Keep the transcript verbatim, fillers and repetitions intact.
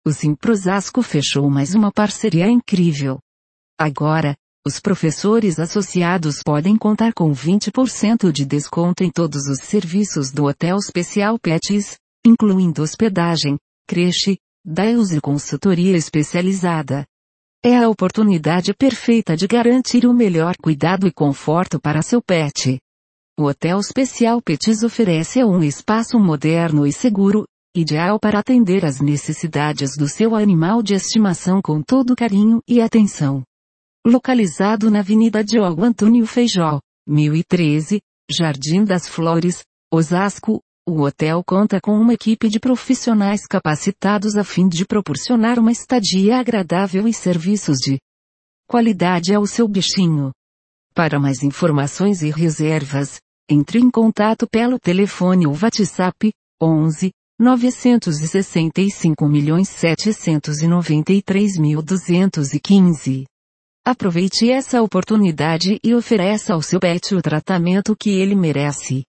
o Simprosasco fechou mais uma parceria incrível. Agora, os professores associados podem contar com vinte por cento de desconto em todos os serviços do Hotel Especial Pets, incluindo hospedagem, creche, dias e consultoria especializada. É a oportunidade perfeita de garantir o melhor cuidado e conforto para seu pet. O Hotel Especial Pets oferece um espaço moderno e seguro, ideal para atender às necessidades do seu animal de estimação com todo carinho e atenção. Localizado na Avenida Diogo Antônio Feijó, mil e treze, Jardim das Flores, Osasco, o hotel conta com uma equipe de profissionais capacitados a fim de proporcionar uma estadia agradável e serviços de qualidade ao seu bichinho. Para mais informações e reservas, entre em contato pelo telefone ou WhatsApp, onze, novecentos e sessenta e cinco milhões setecentos e noventa e três mil duzentos e quinze. Aproveite essa oportunidade e ofereça ao seu pet o tratamento que ele merece.